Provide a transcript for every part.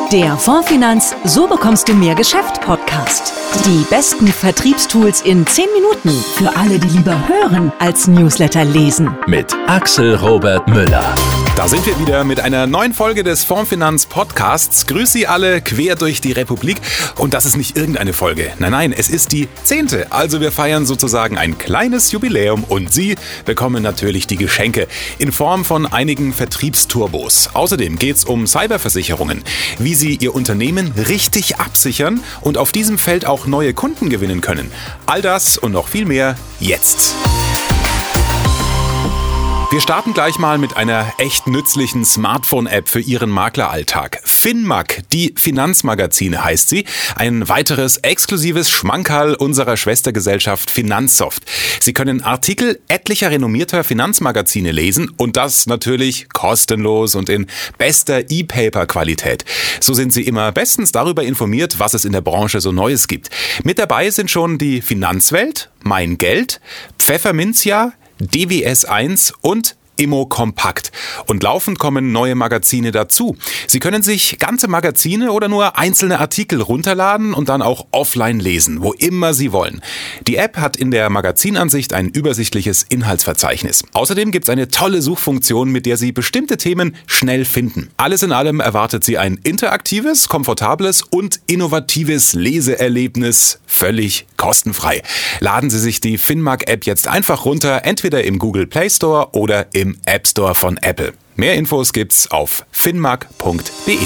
Der Fondsfinanz So bekommst du mehr Geschäft Podcast. Die besten Vertriebstools in 10 Minuten für alle, die lieber hören als Newsletter lesen. Mit Axel Robert Müller. Da sind wir wieder mit einer neuen Folge des Fondsfinanz Podcasts. Grüß Sie alle quer durch die Republik. Und das ist nicht irgendeine Folge. Nein, es ist die 10. Also wir feiern sozusagen ein kleines Jubiläum und Sie bekommen natürlich die Geschenke in Form von einigen Vertriebsturbos. Außerdem geht es um Cyberversicherungen, wie Sie Ihr Unternehmen richtig absichern und auf diesem Feld auch neue Kunden gewinnen können. All das und noch viel mehr jetzt. Wir starten gleich mal mit einer echt nützlichen Smartphone-App für Ihren Makleralltag. FinMag, die Finanzmagazine heißt sie. Ein weiteres exklusives Schmankerl unserer Schwestergesellschaft Finanzsoft. Sie können Artikel etlicher renommierter Finanzmagazine lesen und das natürlich kostenlos und in bester E-Paper-Qualität. So sind Sie immer bestens darüber informiert, was es in der Branche so Neues gibt. Mit dabei sind schon die Finanzwelt, Mein Geld, Pfefferminzia, DWS1 und Immo Kompakt. Und laufend kommen neue Magazine dazu. Sie können sich ganze Magazine oder nur einzelne Artikel runterladen und dann auch offline lesen, wo immer Sie wollen. Die App hat in der Magazinansicht ein übersichtliches Inhaltsverzeichnis. Außerdem gibt es eine tolle Suchfunktion, mit der Sie bestimmte Themen schnell finden. Alles in allem erwartet Sie ein interaktives, komfortables und innovatives Leseerlebnis, völlig kostenfrei. Laden Sie sich die FinMag-App jetzt einfach runter, entweder im Google Play Store oder im App Store von Apple. Mehr Infos gibt's auf finmag.de.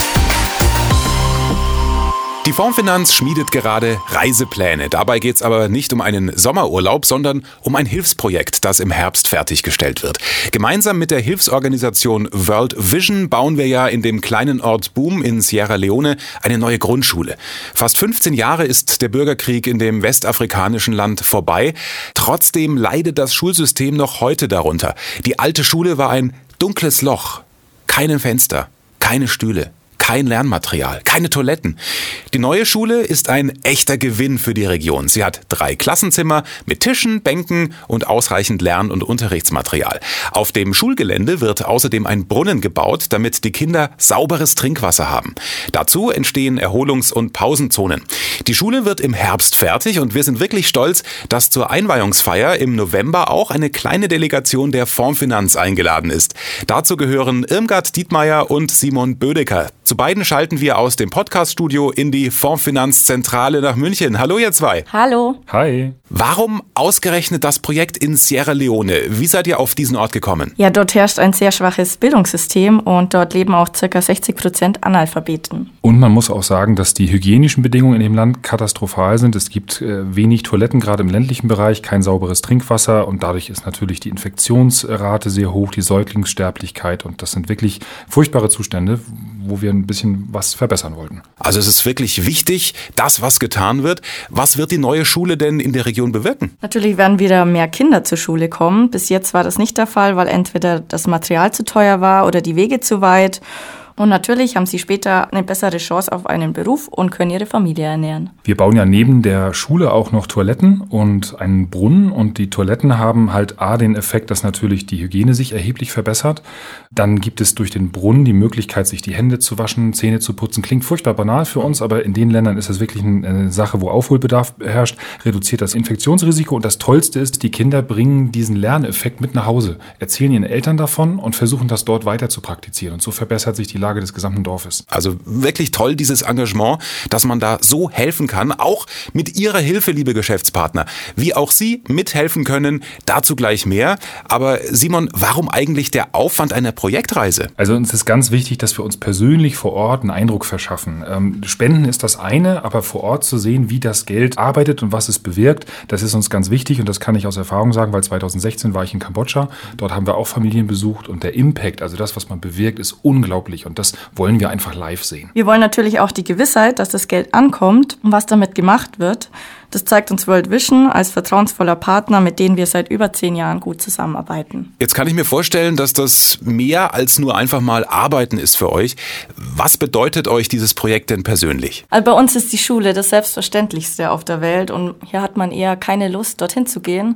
Die Fondsfinanz schmiedet gerade Reisepläne. Dabei geht's aber nicht um einen Sommerurlaub, sondern um ein Hilfsprojekt, das im Herbst fertiggestellt wird. Gemeinsam mit der Hilfsorganisation World Vision bauen wir ja in dem kleinen Ort Boom in Sierra Leone eine neue Grundschule. Fast 15 Jahre ist der Bürgerkrieg in dem westafrikanischen Land vorbei. Trotzdem leidet das Schulsystem noch heute darunter. Die alte Schule war ein dunkles Loch. Keine Fenster, keine Stühle. Kein Lernmaterial, keine Toiletten. Die neue Schule ist ein echter Gewinn für die Region. Sie hat 3 Klassenzimmer mit Tischen, Bänken und ausreichend Lern- und Unterrichtsmaterial. Auf dem Schulgelände wird außerdem ein Brunnen gebaut, damit die Kinder sauberes Trinkwasser haben. Dazu entstehen Erholungs- und Pausenzonen. Die Schule wird im Herbst fertig und wir sind wirklich stolz, dass zur Einweihungsfeier im November auch eine kleine Delegation der Fondsfinanz eingeladen ist. Dazu gehören Irmgard Dietmeier und Simon Bödecker. Zu beiden schalten wir aus dem Podcaststudio in die Fondsfinanzzentrale nach München. Hallo ihr zwei. Hallo. Hi. Warum ausgerechnet das Projekt in Sierra Leone? Wie seid ihr auf diesen Ort gekommen? Ja, dort herrscht ein sehr schwaches Bildungssystem und dort leben auch ca. 60% Analphabeten. Und man muss auch sagen, dass die hygienischen Bedingungen in dem Land katastrophal sind. Es gibt wenig Toiletten, gerade im ländlichen Bereich, kein sauberes Trinkwasser und dadurch ist natürlich die Infektionsrate sehr hoch, die Säuglingssterblichkeit und das sind wirklich furchtbare Zustände, wo wir ein bisschen was verbessern wollten. Also es ist wirklich wichtig, dass was getan wird. Was wird die neue Schule denn in der Region bewirken? Natürlich werden wieder mehr Kinder zur Schule kommen. Bis jetzt war das nicht der Fall, weil entweder das Material zu teuer war oder die Wege zu weit. Und natürlich haben sie später eine bessere Chance auf einen Beruf und können ihre Familie ernähren. Wir bauen ja neben der Schule auch noch Toiletten und einen Brunnen. Und die Toiletten haben halt den Effekt, dass natürlich die Hygiene sich erheblich verbessert. Dann gibt es durch den Brunnen die Möglichkeit, sich die Hände zu waschen, Zähne zu putzen. Klingt furchtbar banal für uns, aber in den Ländern ist es wirklich eine Sache, wo Aufholbedarf herrscht, reduziert das Infektionsrisiko. Und das Tollste ist, die Kinder bringen diesen Lerneffekt mit nach Hause, erzählen ihren Eltern davon und versuchen das dort weiter zu praktizieren. Und so verbessert sich die Lage des gesamten Dorfes. Also wirklich toll, dieses Engagement, dass man da so helfen kann, auch mit Ihrer Hilfe, liebe Geschäftspartner. Wie auch Sie mithelfen können, dazu gleich mehr. Aber Simon, warum eigentlich der Aufwand einer Projektreise? Also uns ist ganz wichtig, dass wir uns persönlich vor Ort einen Eindruck verschaffen. Spenden ist das eine, aber vor Ort zu sehen, wie das Geld arbeitet und was es bewirkt, das ist uns ganz wichtig und das kann ich aus Erfahrung sagen, weil 2016 war ich in Kambodscha. Dort haben wir auch Familien besucht und der Impact, also das, was man bewirkt, ist unglaublich und das wollen wir einfach live sehen. Wir wollen natürlich auch die Gewissheit, dass das Geld ankommt und was damit gemacht wird. Das zeigt uns World Vision als vertrauensvoller Partner, mit denen wir seit über 10 Jahren gut zusammenarbeiten. Jetzt kann ich mir vorstellen, dass das mehr als nur einfach mal Arbeiten ist für euch. Was bedeutet euch dieses Projekt denn persönlich? Also bei uns ist die Schule das Selbstverständlichste auf der Welt und hier hat man eher keine Lust, dorthin zu gehen.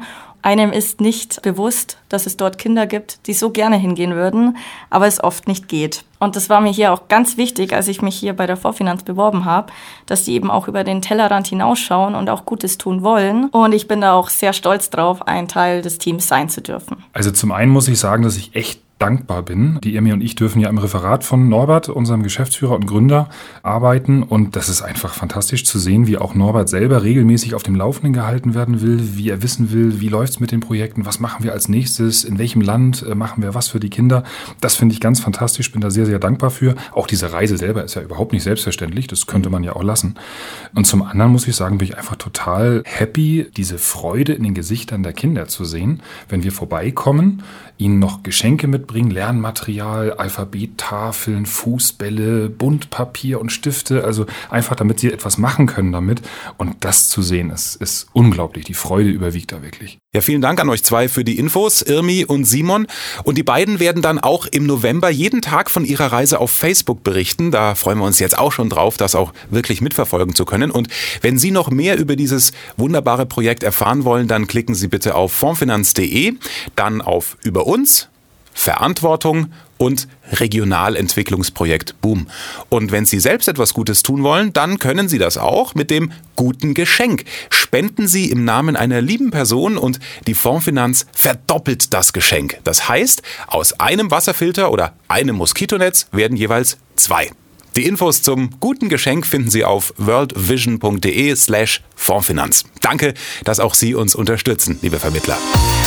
Einem ist nicht bewusst, dass es dort Kinder gibt, die so gerne hingehen würden, aber es oft nicht geht. Und das war mir hier auch ganz wichtig, als ich mich hier bei der Fondsfinanz beworben habe, dass die eben auch über den Tellerrand hinausschauen und auch Gutes tun wollen. Und ich bin da auch sehr stolz drauf, ein Teil des Teams sein zu dürfen. Also zum einen muss ich sagen, dass ich echt dankbar bin. Die Irmi und ich dürfen ja im Referat von Norbert, unserem Geschäftsführer und Gründer, arbeiten. Und das ist einfach fantastisch zu sehen, wie auch Norbert selber regelmäßig auf dem Laufenden gehalten werden will, wie er wissen will, wie läuft's mit den Projekten, was machen wir als nächstes, in welchem Land machen wir was für die Kinder. Das finde ich ganz fantastisch, bin da sehr, sehr dankbar für. Auch diese Reise selber ist ja überhaupt nicht selbstverständlich, das könnte man ja auch lassen. Und zum anderen muss ich sagen, bin ich einfach total happy, diese Freude in den Gesichtern der Kinder zu sehen, wenn wir vorbeikommen, ihnen noch Geschenke mitbringen, Lernmaterial, Alphabettafeln, Fußbälle, Buntpapier und Stifte, also einfach, damit sie etwas machen können damit. Und das zu sehen, ist unglaublich. Die Freude überwiegt da wirklich. Ja, vielen Dank an euch zwei für die Infos, Irmi und Simon. Und die beiden werden dann auch im November jeden Tag von ihrer Reise auf Facebook berichten. Da freuen wir uns jetzt auch schon drauf, das auch wirklich mitverfolgen zu können. Und wenn Sie noch mehr über dieses wunderbare Projekt erfahren wollen, dann klicken Sie bitte auf fondsfinanz.de, dann auf Über uns, Verantwortung und Regionalentwicklungsprojekt Boom. Und wenn Sie selbst etwas Gutes tun wollen, dann können Sie das auch mit dem guten Geschenk. Spenden Sie im Namen einer lieben Person und die Fondsfinanz verdoppelt das Geschenk. Das heißt, aus einem Wasserfilter oder einem Moskitonetz werden jeweils 2. Die Infos zum guten Geschenk finden Sie auf worldvision.de/Fondsfinanz. Danke, dass auch Sie uns unterstützen, liebe Vermittler.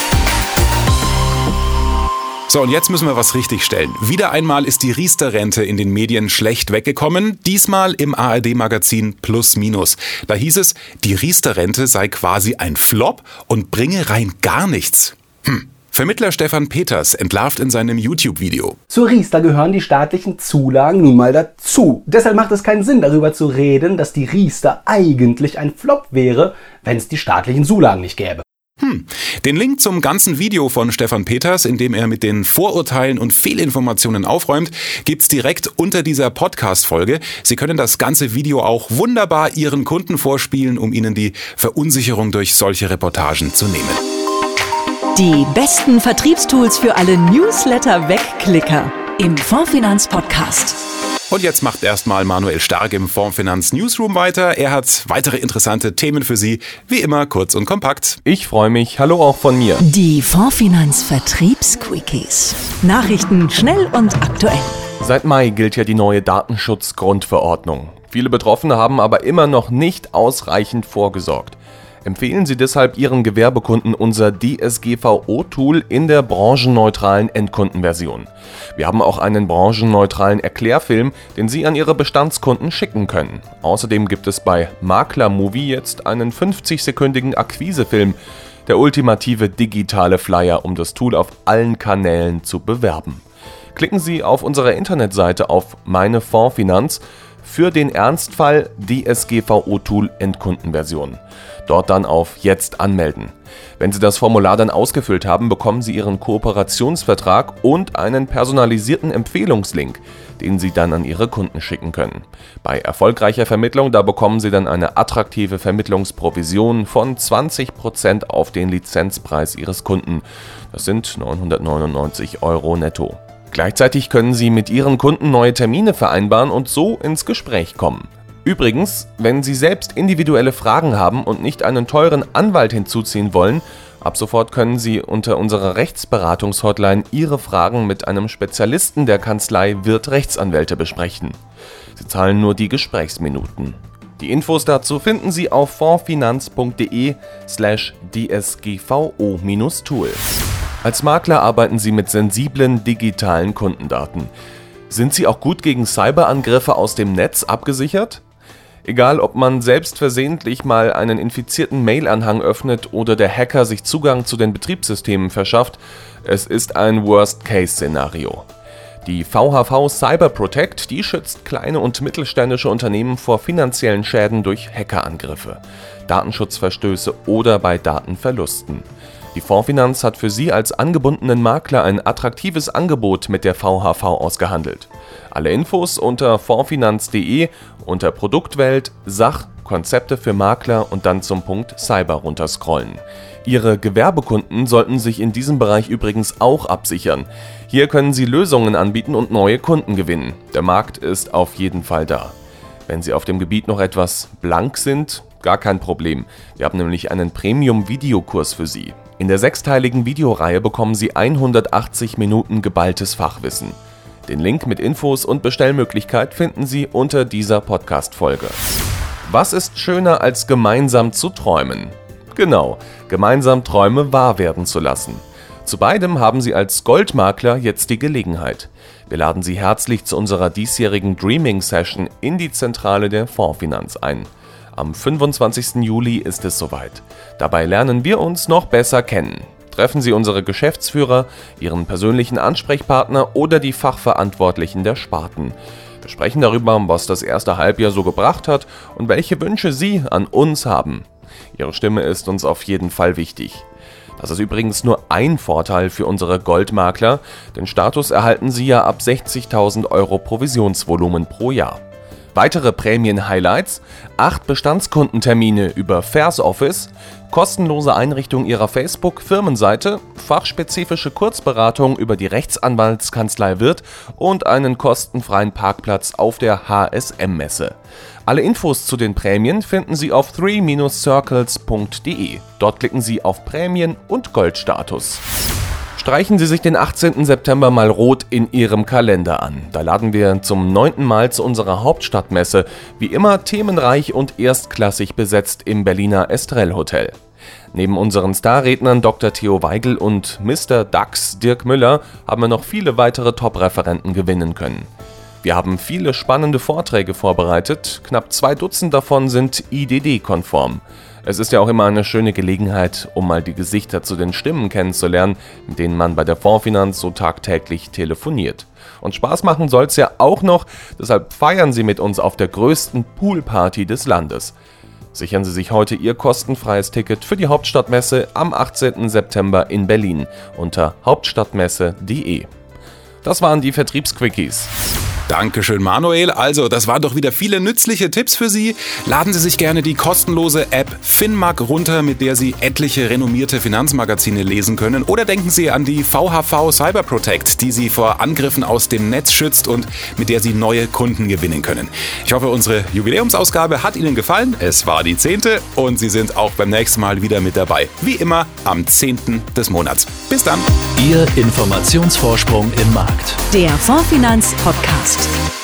So, und jetzt müssen wir was richtigstellen. Wieder einmal ist die Riester-Rente in den Medien schlecht weggekommen, diesmal im ARD-Magazin Plus Minus. Da hieß es, die Riester-Rente sei quasi ein Flop und bringe rein gar nichts. Vermittler Stefan Peters entlarvt in seinem YouTube-Video. Zur Riester gehören die staatlichen Zulagen nun mal dazu. Deshalb macht es keinen Sinn, darüber zu reden, dass die Riester eigentlich ein Flop wäre, wenn es die staatlichen Zulagen nicht gäbe. Den Link zum ganzen Video von Stefan Peters, in dem er mit den Vorurteilen und Fehlinformationen aufräumt, gibt's direkt unter dieser Podcast-Folge. Sie können das ganze Video auch wunderbar Ihren Kunden vorspielen, um ihnen die Verunsicherung durch solche Reportagen zu nehmen. Die besten Vertriebstools für alle Newsletter-Wegklicker im Fondsfinanz-Podcast. Und jetzt macht erstmal Manuel Stark im Fondsfinanz Newsroom weiter. Er hat weitere interessante Themen für Sie, wie immer kurz und kompakt. Ich freue mich. Hallo auch von mir. Die Fondsfinanz Vertriebsquickies. Nachrichten schnell und aktuell. Seit Mai gilt ja die neue Datenschutzgrundverordnung. Viele Betroffene haben aber immer noch nicht ausreichend vorgesorgt. Empfehlen Sie deshalb Ihren Gewerbekunden unser DSGVO-Tool in der branchenneutralen Endkundenversion. Wir haben auch einen branchenneutralen Erklärfilm, den Sie an Ihre Bestandskunden schicken können. Außerdem gibt es bei Maklermovie jetzt einen 50-sekündigen Akquisefilm, der ultimative digitale Flyer, um das Tool auf allen Kanälen zu bewerben. Klicken Sie auf unserer Internetseite auf Meine Fondsfinanz für den Ernstfall DSGVO-Tool Endkundenversion. Dort dann auf Jetzt anmelden. Wenn Sie das Formular dann ausgefüllt haben, bekommen Sie Ihren Kooperationsvertrag und einen personalisierten Empfehlungslink, den Sie dann an Ihre Kunden schicken können. Bei erfolgreicher Vermittlung, da bekommen Sie dann eine attraktive Vermittlungsprovision von 20% auf den Lizenzpreis Ihres Kunden. Das sind 999 € netto. Gleichzeitig können Sie mit Ihren Kunden neue Termine vereinbaren und so ins Gespräch kommen. Übrigens, wenn Sie selbst individuelle Fragen haben und nicht einen teuren Anwalt hinzuziehen wollen, ab sofort können Sie unter unserer Rechtsberatungshotline Ihre Fragen mit einem Spezialisten der Kanzlei Wirth Rechtsanwälte besprechen. Sie zahlen nur die Gesprächsminuten. Die Infos dazu finden Sie auf fondsfinanz.de/dsgvo-tool. Als Makler arbeiten Sie mit sensiblen digitalen Kundendaten. Sind Sie auch gut gegen Cyberangriffe aus dem Netz abgesichert? Egal, ob man selbst versehentlich mal einen infizierten Mail-Anhang öffnet oder der Hacker sich Zugang zu den Betriebssystemen verschafft, es ist ein Worst-Case-Szenario. Die VHV Cyber Protect, die schützt kleine und mittelständische Unternehmen vor finanziellen Schäden durch Hackerangriffe, Datenschutzverstöße oder bei Datenverlusten. Die Fondsfinanz hat für Sie als angebundenen Makler ein attraktives Angebot mit der VHV ausgehandelt. Alle Infos unter fondsfinanz.de unter Produktwelt, Sach-, Konzepte für Makler und dann zum Punkt Cyber runterscrollen. Ihre Gewerbekunden sollten sich in diesem Bereich übrigens auch absichern. Hier können Sie Lösungen anbieten und neue Kunden gewinnen. Der Markt ist auf jeden Fall da. Wenn Sie auf dem Gebiet noch etwas blank sind, gar kein Problem. Wir haben nämlich einen Premium-Videokurs für Sie. In der 6-teiligen Videoreihe bekommen Sie 180 Minuten geballtes Fachwissen. Den Link mit Infos und Bestellmöglichkeit finden Sie unter dieser Podcast-Folge. Was ist schöner als gemeinsam zu träumen? Genau, gemeinsam Träume wahr werden zu lassen. Zu beidem haben Sie als Goldmakler jetzt die Gelegenheit. Wir laden Sie herzlich zu unserer diesjährigen Dreaming-Session in die Zentrale der Fondsfinanz ein. Am 25. Juli ist es soweit. Dabei lernen wir uns noch besser kennen. Treffen Sie unsere Geschäftsführer, Ihren persönlichen Ansprechpartner oder die Fachverantwortlichen der Sparten. Wir sprechen darüber, was das erste Halbjahr so gebracht hat und welche Wünsche Sie an uns haben. Ihre Stimme ist uns auf jeden Fall wichtig. Das ist übrigens nur ein Vorteil für unsere Goldmakler. Den Status erhalten Sie ja ab 60.000 € Provisionsvolumen pro Jahr. Weitere Prämien-Highlights: 8 Bestandskundentermine über FairsOffice, kostenlose Einrichtung Ihrer Facebook-Firmenseite, fachspezifische Kurzberatung über die Rechtsanwaltskanzlei Wirth und einen kostenfreien Parkplatz auf der HSM-Messe. Alle Infos zu den Prämien finden Sie auf 3-circles.de. Dort klicken Sie auf Prämien und Goldstatus. Streichen Sie sich den 18. September mal rot in Ihrem Kalender an. Da laden wir zum 9. Mal zu unserer Hauptstadtmesse, wie immer themenreich und erstklassig besetzt im Berliner Estrell Hotel. Neben unseren Starrednern Dr. Theo Weigel und Mr. DAX Dirk Müller haben wir noch viele weitere Top-Referenten gewinnen können. Wir haben viele spannende Vorträge vorbereitet, knapp 2 Dutzend davon sind IDD-konform. Es ist ja auch immer eine schöne Gelegenheit, um mal die Gesichter zu den Stimmen kennenzulernen, mit denen man bei der Fondsfinanz so tagtäglich telefoniert. Und Spaß machen soll's ja auch noch, deshalb feiern Sie mit uns auf der größten Poolparty des Landes. Sichern Sie sich heute Ihr kostenfreies Ticket für die Hauptstadtmesse am 18. September in Berlin unter hauptstadtmesse.de. Das waren die Vertriebsquickies. Dankeschön, Manuel. Also, das waren doch wieder viele nützliche Tipps für Sie. Laden Sie sich gerne die kostenlose App FinMag runter, mit der Sie etliche renommierte Finanzmagazine lesen können. Oder denken Sie an die VHV Cyber Protect, die Sie vor Angriffen aus dem Netz schützt und mit der Sie neue Kunden gewinnen können. Ich hoffe, unsere Jubiläumsausgabe hat Ihnen gefallen. Es war die 10. und Sie sind auch beim nächsten Mal wieder mit dabei. Wie immer am 10. des Monats. Bis dann. Ihr Informationsvorsprung im Markt. Der Fondsfinanz Podcast.